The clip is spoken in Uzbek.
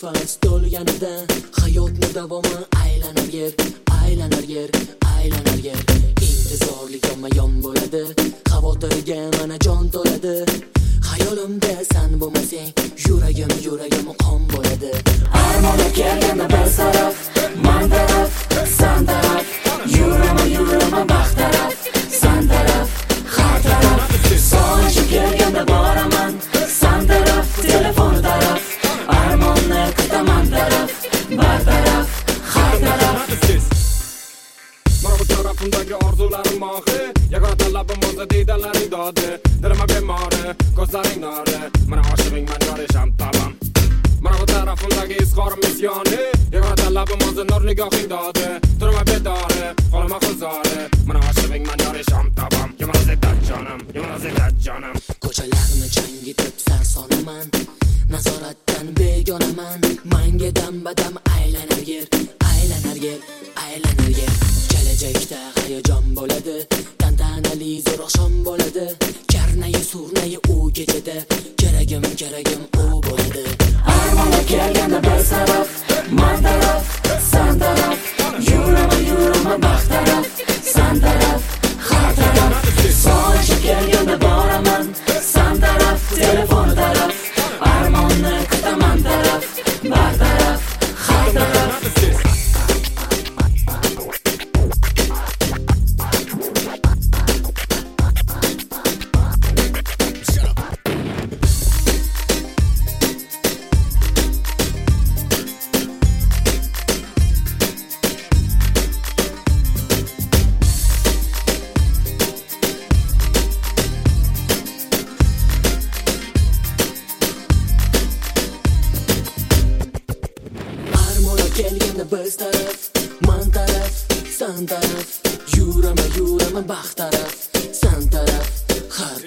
nafas to'lganida hayotni davomi aylanar yer, aylanar yer, aylanar yer. Intizorlik yonma-yon bo'ladi, xavotirga mana jon to'ladi. Hayolimda sen bo'lmasang, yuragim qon bo'ladi. Armonga kelganda bir taraf, man taraf, san taraf. Yuraman baxt taraf, san taraf, har taraf. So'ngga kelganda boraman, san taraf, telefon taraf. Armonni kutaman taraf, bar taraf, har taraf. Mana bu tarafimdagi orzularim mohi, yagona talabim o'zi diydalaring dodi. Dilima bemori, ko'zlaring nori, mana oshig'ing man yorisham tamam. Mana bu tarafimdagi izhorim isyoni, yagona talabim o'zi nur nigohing dodi. Turma bedori, qolma huzori, mana oshig'ing man yorisham tamam. Yomon zetat jonim. Ko'chalarni changitib sarsonaman, nazoratdan begonaman. Manga dam-badam aylanar yer, aylanar yer, aylanar yer. Kelajakda hayajon bo'ladi, tantanali zo'r oqshom bo'ladi. Karnayi surnayi u kechada, keragim u bo'ladi. Armonga kelganda bir taraf, man taraf, san taraf. Yuraman baxt taraf, san taraf, har taraf. So'ngga kelganda boraman, san taraf, telefon taraf. Armonni kutaman taraf, bar taraf, har taraf. Kelganda biz taraf, man taraf, san taraf. Yuraman baxt taraf, san taraf, har